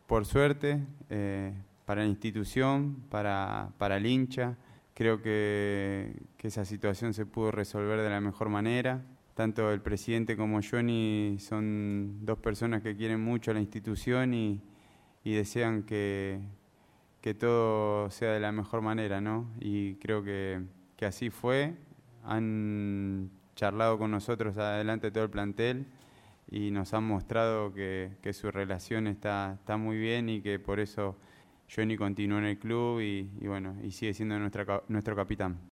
por suerte, para la institución, para el hincha. Creo que esa situación se pudo resolver de la mejor manera. Tanto el presidente como Johnny son dos personas que quieren mucho a la institución y desean que todo sea de la mejor manera, ¿no? Y creo que así fue. Han charlado con nosotros adelante de todo el plantel y nos han mostrado que su relación está muy bien y que por eso Johnny continuó en el club y bueno, y sigue siendo nuestro capitán.